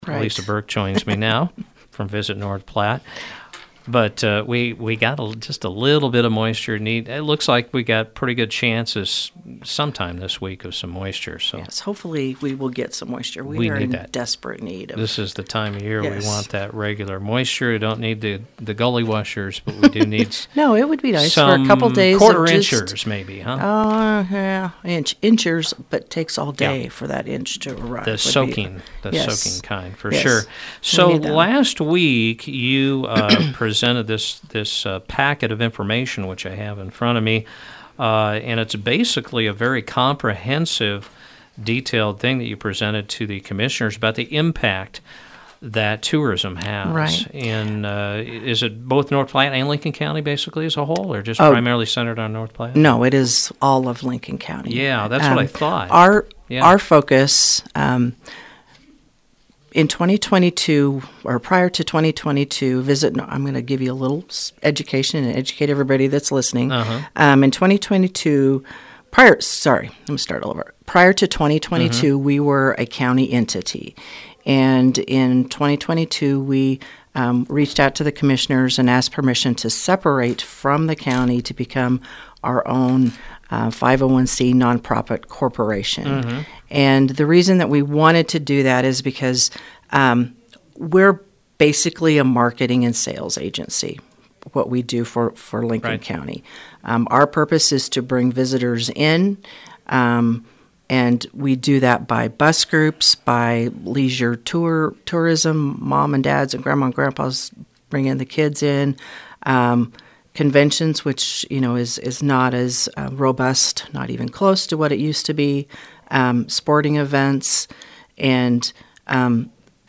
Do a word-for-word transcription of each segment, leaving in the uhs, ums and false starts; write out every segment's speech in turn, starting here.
Right. Lisa Burke joins me now from Visit North Platte. But uh, we we got a, just a little bit of moisture. Need it looks like we got pretty good chances sometime this week of some moisture. So yes, hopefully we will get some moisture. We, we are need in that. desperate need of. This is the time of year yes. we want that regular moisture. We don't need the, the gully washers, but we do need no. It would be nice some for a couple days. Quarter of just, inchers, maybe, huh? Oh uh, yeah, inch inchers, but it takes all day yeah. for that inch to arrive. The soaking, be, the yes. soaking kind, for yes. sure. So last week you uh, presented this. this uh, packet of information, which I have in front of me, uh, and it's basically a very comprehensive, detailed thing that you presented to the commissioners about the impact that tourism has. Right. In, uh, is it both North Platte and Lincoln County, basically, as a whole, or just oh, primarily centered on North Platte? No, it is all of Lincoln County. Yeah, that's um, what I thought. Our, yeah. our focus... Um, in twenty twenty-two, or prior to twenty twenty-two, visit. I'm going to give you a little education and educate everybody that's listening. Uh-huh. Um, in twenty twenty-two, prior, sorry, let me start over. Prior to twenty twenty-two, mm-hmm. we were a county entity, and in twenty twenty-two, we um, reached out to the commissioners and asked permission to separate from the county to become our own uh, five oh one c nonprofit corporation. Mm-hmm. And the reason that we wanted to do that is because um, we're basically a marketing and sales agency, what we do for, for Lincoln right. County. Um, our purpose is to bring visitors in, um, and we do that by bus groups, by leisure tour tourism, mom and dads and grandma and grandpas bringing the kids in, um, conventions, which you know is, is not as uh, robust, not even close to what it used to be, Um, sporting events, and um,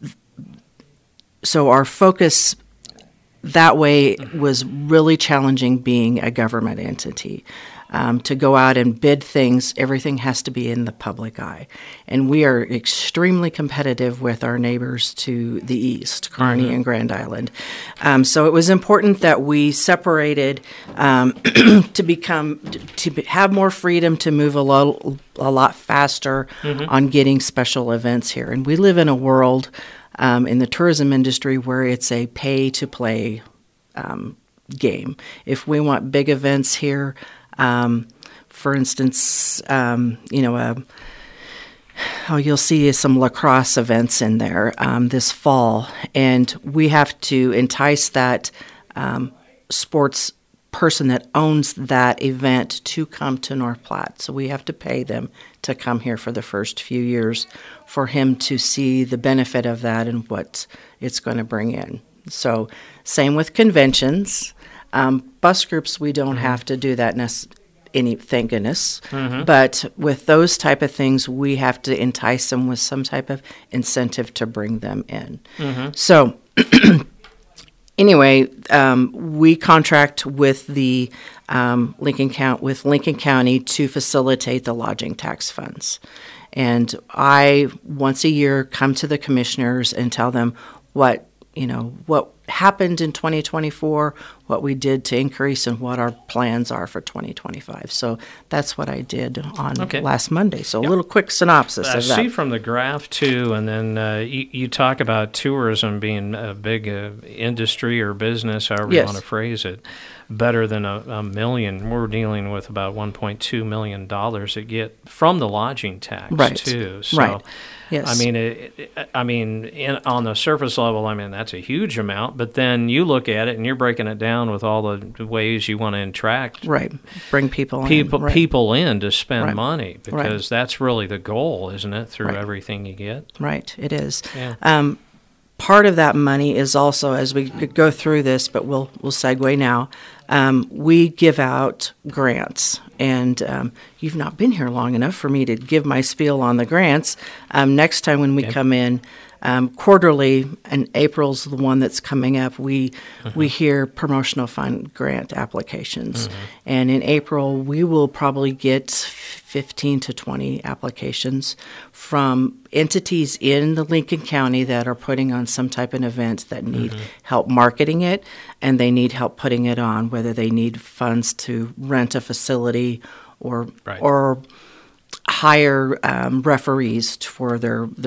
so our focus that way was really challenging being a government entity. Um, to go out and bid things, everything has to be in the public eye. And we are extremely competitive with our neighbors to the east, Kearney mm-hmm. and Grand Island. Um, so it was important that we separated um, to become, to have more freedom to move a lot, a lot faster mm-hmm. on getting special events here. And we live in a world um, in the tourism industry where it's a pay-to-play um, game. If we want big events here, Um, for instance, um, you know, uh, oh, you'll see some lacrosse events in there um, this fall, and we have to entice that um, sports person that owns that event to come to North Platte. So we have to pay them to come here for the first few years for him to see the benefit of that and what it's going to bring in. So same with conventions. Um, bus groups, we don't have to do that necessarily. Any, thank goodness. Mm-hmm. But with those type of things, we have to entice them with some type of incentive to bring them in. Mm-hmm. So anyway, um, we contract with the um, Lincoln County with Lincoln County to facilitate the lodging tax funds. And I once a year come to the commissioners and tell them what you know what happened in twenty twenty-four, what we did to increase, and what our plans are for twenty twenty-five. So that's what I did on okay. last Monday. So yep. a little quick synopsis I of that. see from the graph, too, and then uh, you, you talk about tourism being a big uh, industry or business, however yes. you want to phrase it, better than a, a million. We're dealing with about one point two million dollars that get from the lodging tax, right. too. So, right. Yes. I mean, it, it, I mean, in, on the surface level, I mean, that's a huge amount. But then you look at it, and you're breaking it down with all the ways you want to attract right, bring people people in. Right. people in to spend right. money because right. that's really the goal, isn't it? Through right. everything you get. Right, it is. Yeah. Um, part of that money is also, as we go through this, but we'll we'll segue now. Um, we give out grants, and um, you've not been here long enough for me to give my spiel on the grants. Um, next time when we okay. come in, um, quarterly, and April's the one that's coming up, we mm-hmm. we hear promotional fund grant applications. Mm-hmm. And in April, we will probably get fifteen to twenty applications from entities in the Lincoln County that are putting on some type of event that need mm-hmm. help marketing it, and they need help putting it on, whether they need funds to rent a facility or right. or hire um, referees for their their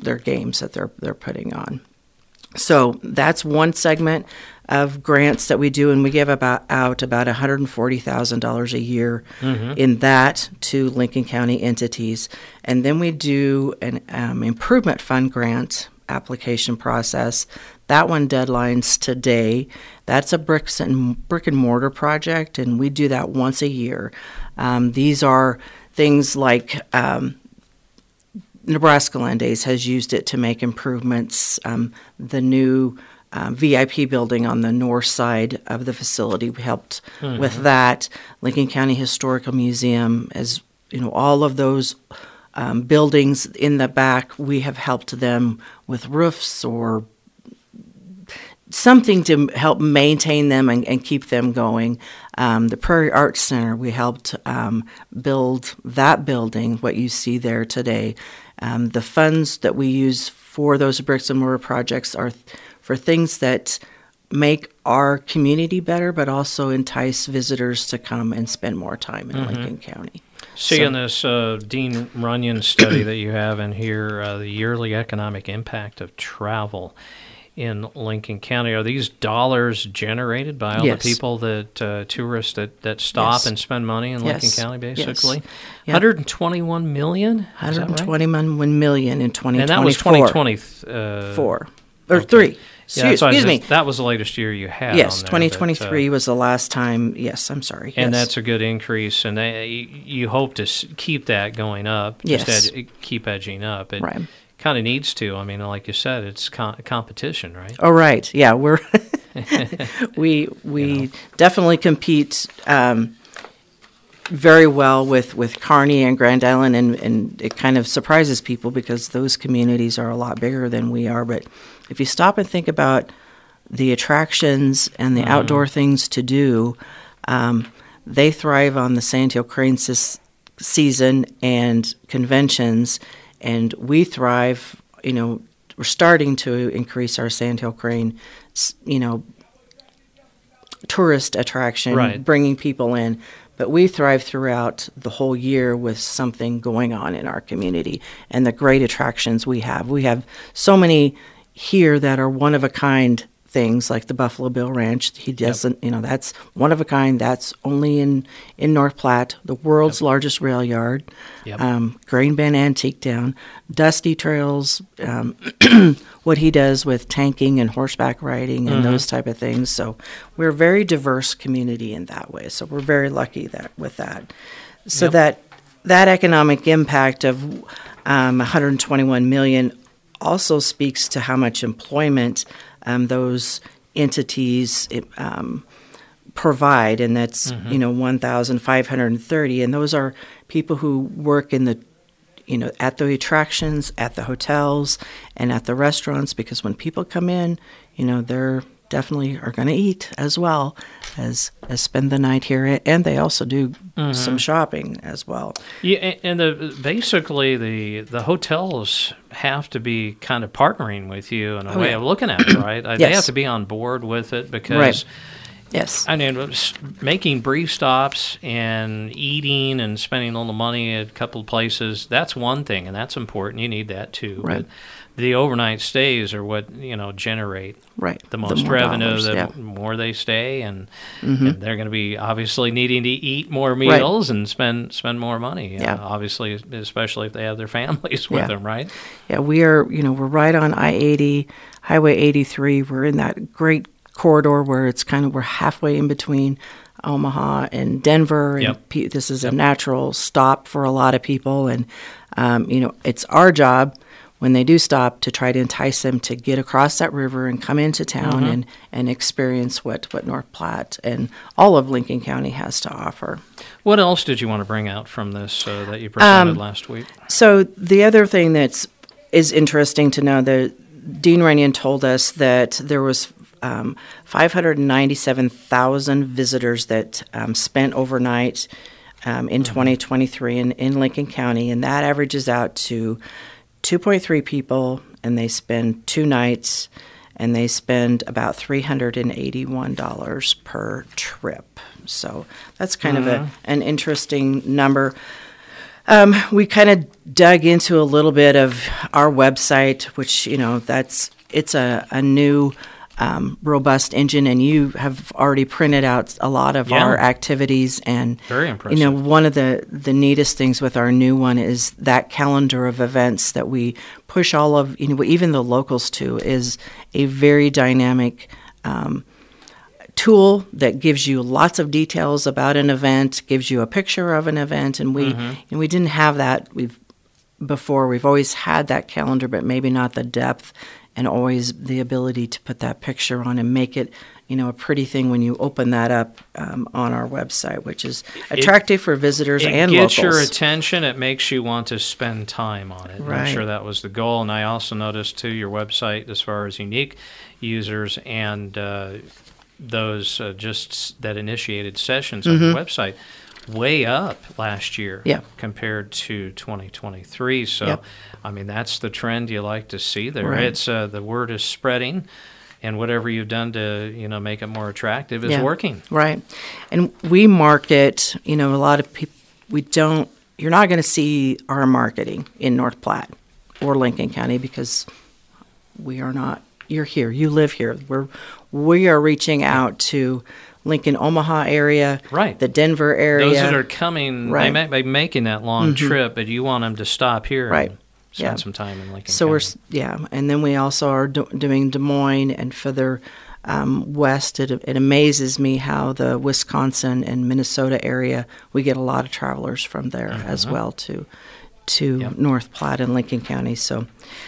their games that they're they're putting on. So that's one segment of grants that we do, and we give about out about one hundred forty thousand dollars a year mm-hmm. in that to Lincoln County entities. And then we do an um, improvement fund grant application process. That one deadlines today. That's a bricks and brick and mortar project, and we do that once a year. Um, these are things like um, Nebraska Land Days has used it to make improvements. Um, the new um, V I P building on the north side of the facility, we helped mm-hmm. with that. Lincoln County Historical Museum, as you know, all of those um, buildings in the back, we have helped them with roofs or something to help maintain them and, and keep them going. Um, the Prairie Arts Center, we helped um, build that building, what you see there today. Um, the funds that we use for those bricks and mortar projects are th- for things that make our community better, but also entice visitors to come and spend more time in mm-hmm. Lincoln County. Seeing so, this uh, Dean Runyon study that you have in here, uh, the yearly economic impact of travel in Lincoln County, are these dollars generated by all yes. the people that uh, tourists that, that stop yes. and spend money in yes. Lincoln County, basically? Yes. Yep. one hundred twenty-one million dollars? one hundred twenty-one million dollars in twenty twenty-four. And that was twenty twenty-four. Uh, or okay. three. Yeah, Excuse me. That was the latest year you had. Yes, on there, twenty twenty-three but, uh, was the last time. Yes, I'm sorry. And yes. that's a good increase, and they, you hope to keep that going up. Yes. Just ed- keep edging up. It right. kind of needs to. I mean, like you said, it's com- competition, right? Oh, right. Yeah, we're we we you know. definitely compete um, very well with, with Kearney and Grand Island, and, and it kind of surprises people because those communities are a lot bigger than we are. But if you stop and think about the attractions and the mm-hmm. outdoor things to do, um, they thrive on the Sandhill Crane s- season and conventions, and we thrive, you know, we're starting to increase our Sandhill Crane, you know, tourist attraction, right. bringing people in. But we thrive throughout the whole year with something going on in our community and the great attractions we have. We have so many here that are one-of-a-kind things, like the Buffalo Bill Ranch. He doesn't, yep. you know, that's one-of-a-kind. That's only in, in North Platte, the world's yep. largest rail yard, yep. um, Grain Bin Antique Town, Dusty Trails, um, what he does with tanking and horseback riding and mm-hmm. those type of things. So we're a very diverse community in that way. So we're very lucky that with that. So yep. that that economic impact of um, one hundred twenty-one million dollars also speaks to how much employment um, those entities um, provide, and that's mm-hmm. you know one thousand five hundred thirty, and those are people who work in the you know at the attractions, at the hotels, and at the restaurants. Because when people come in, you know they're definitely are going to eat as well as as spend the night here, and they also do mm-hmm. some shopping as well. Yeah, and the basically the the hotels have to be kind of partnering with you in a oh, way yeah. of looking at it, right? Yes. They have to be on board with it because. Right. Yes. I mean, making brief stops and eating and spending a little money at a couple of places, that's one thing, and that's important. You need that too. Right. But the overnight stays are what, you know, generate right. the most the more revenue. dollars, the yeah. more they stay, and, mm-hmm. and they're going to be obviously needing to eat more meals right. and spend spend more money. Yeah. Uh, obviously, especially if they have their families with yeah. them, right? Yeah, we are, you know, we're right on I eighty, Highway eighty-three. We're in that great corridor where it's kind of, we're halfway in between Omaha and Denver, and yep. pe- this is yep. a natural stop for a lot of people, and um, you know it's our job when they do stop to try to entice them to get across that river and come into town mm-hmm. and, and experience what, what North Platte and all of Lincoln County has to offer. What else did you want to bring out from this uh, that you presented um, last week? So the other thing that's is interesting to know, that Dean Runyon told us that there was Um, five hundred ninety-seven thousand visitors that um, spent overnight um, in mm-hmm. twenty twenty-three in, in Lincoln County, and that averages out to two point three people, and they spend two nights, and they spend about three hundred eighty-one dollars per trip. So that's kind mm-hmm. of a, an interesting number. Um, we kind of dug into a little bit of our website, which, you know, that's it's a, a new um, robust engine, and you have already printed out a lot of Yeah. our activities. And Very impressive. you know, one of the, the neatest things with our new one is that calendar of events that we push all of, you know, even the locals to, is a very dynamic um, tool that gives you lots of details about an event, gives you a picture of an event, and we Mm-hmm. and we didn't have that we've before. We've always had that calendar, but maybe not the depth and always the ability to put that picture on and make it, you know, a pretty thing when you open that up um, on our website, which is attractive for visitors It and gets locals. your attention. It makes you want to spend time on it. Right. I'm sure that was the goal. And I also noticed, too, your website as far as unique users and uh, those uh, just that initiated sessions on your website way up last year Mm-hmm. Yeah. compared to twenty twenty-three. So, Yep. I mean, that's the trend you like to see there. Right. It's uh, the word is spreading, and whatever you've done to, you know, make it more attractive is Yeah. working. Right. And we market, you know, a lot of people, we don't, you're not going to see our marketing in North Platte or Lincoln County because we are not, you're here, you live here. We're, we are reaching out to Lincoln, Omaha area, Right. the Denver area. Those that are coming, they Right. may be making that long trip, but you want them to stop here Right. and spend Yeah. some time in Lincoln So County. we're s- yeah, and then we also are do- doing Des Moines and further um, west. It, it amazes me how the Wisconsin and Minnesota area, we get a lot of travelers from there as well to to Yep. North Platte and Lincoln County. So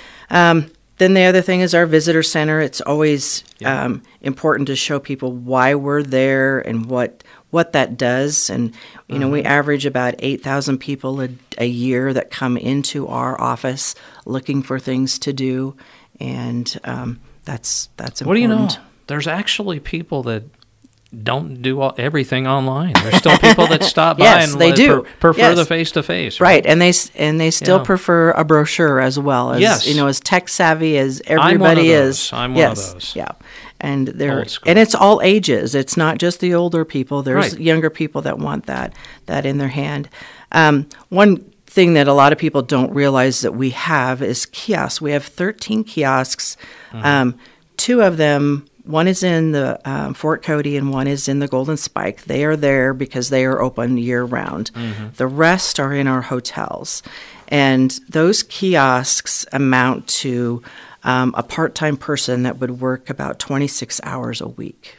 um, then the other thing is our visitor center. It's always Yep. um, important to show people why we're there and what what that does. And you know, we average about eight thousand people a, a year that come into our office looking for things to do, and um, that's that's What do important. you know? There's actually people that don't do all, everything online. There's still people that stop by Yes, and they let- do. pre- prefer Yes. the face-to-face. Right, and they s- and they still Yeah. prefer a brochure as well as Yes. you know, as tech savvy as I'm one of everybody those. is. I'm one of yes, those. yeah, and they're Old school. and it's all ages. It's not just the older people. There's Right. younger people that want that that in their hand. Um, one thing that a lot of people don't realize that we have is kiosks. We have thirteen kiosks. Mm-hmm. Um, two of them. One is in the um, Fort Cody and one is in the Golden Spike. They are there because they are open year round. The rest are in our hotels. And those kiosks amount to um, a part-time person that would work about twenty-six hours a week.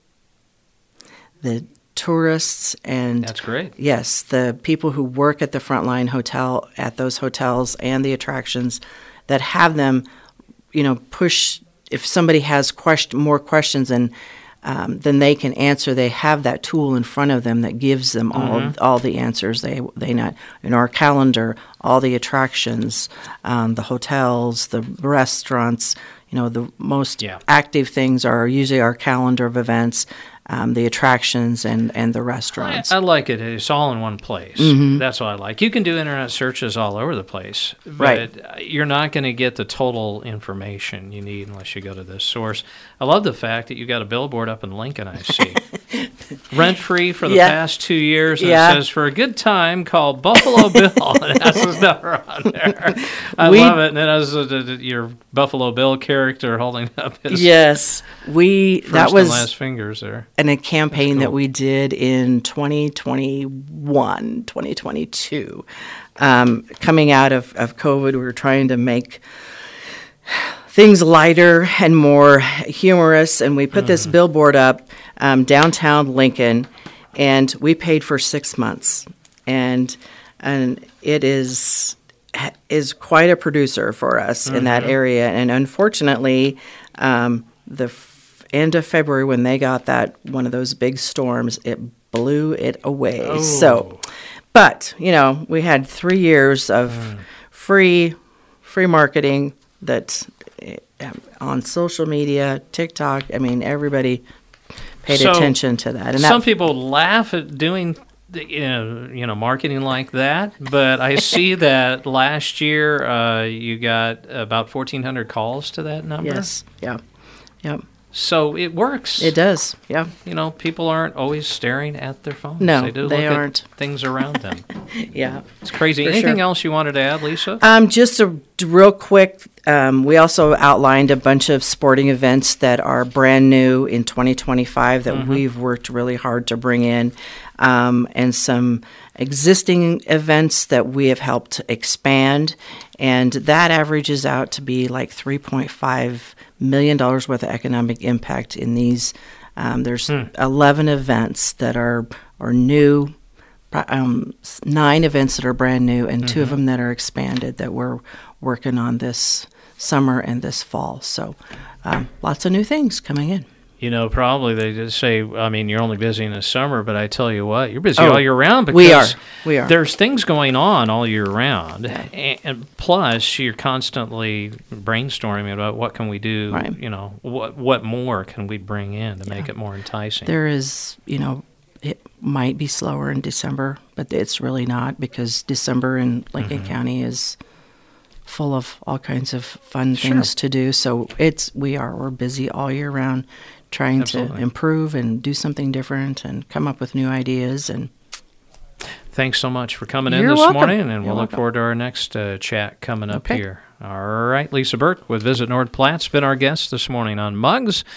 The tourists and That's great. yes, the people who work at the Frontline Hotel, at those hotels and the attractions that have them, you know, push, if somebody has question, more questions than, um, than they can answer, they have that tool in front of them that gives them all all the answers they they not in our calendar, all the attractions, um, the hotels, the restaurants. You know, the most Yeah. active things are usually our calendar of events, um, the attractions, and, and the I, restaurants. I like it. It's all in one place. Mm-hmm. That's what I like. You can do internet searches all over the place, but Right. you're not going to get the total information you need unless you go to this source. I love the fact that you got a billboard up in Lincoln, I see. Rent-free for the Yeah. past two years, and Yeah. it says, for a good time, call Buffalo Bill. And that's his number on there. I We- love it. And then as uh, the- the- your Buffalo Bill character holding up his Yes, we first that and was last fingers there. in a campaign That's that cool. we did in twenty twenty-one, twenty twenty-two. Um, coming out of, of COVID, we were trying to make things lighter and more humorous, and we put this billboard up um, downtown Lincoln, and we paid for six months, and and it is is quite a producer for us in that area, and unfortunately, um, the f- end of February when they got that one of those big storms, it blew it away. Oh. So, but you know, we had three years of free free marketing that uh, on social media, TikTok. I mean, everybody paid So, attention to that, and Some that, people laugh at doing the- you know, you know marketing like that, but I see that last year uh, you got about fourteen hundred calls to that number. yes, yeah, yep. So it works. It does, yeah. You know, people aren't always staring at their phones. No, they do they look aren't. at things around them. Yeah. It's crazy. For Anything sure. else you wanted to add, Lisa? Um, just a real quick, um, we also outlined a bunch of sporting events that are brand new in twenty twenty-five that Mm-hmm. we've worked really hard to bring in, um, and some existing events that we have helped expand, and that averages out to be like three point five million dollars worth of economic impact in these. Um, there's Hmm. eleven events that are, are new, um, s- nine events that are brand new, and two of them that are expanded that we're working on this summer and this fall. So um, lots of new things coming in. You know, probably they just say, I mean, you're only busy in the summer, but I tell you what, you're busy Oh, all year round because we are. We are. there's things going on all year round. And, and plus, you're constantly brainstorming about what can we do, Right. you know, what what more can we bring in to make it more enticing. There is, you know, it might be slower in December, but it's really not, because December in Lincoln Mm-hmm. County is full of all kinds of fun Sure. things to do. So it's we are we're busy all year round trying Absolutely. to improve and do something different and come up with new ideas. And Thanks so much for coming in You're this welcome. morning, and You're we'll look welcome. forward to our next uh, chat coming up Okay. here. All right, Lisa Burke with Visit North Platte has been our guest this morning on Mugs.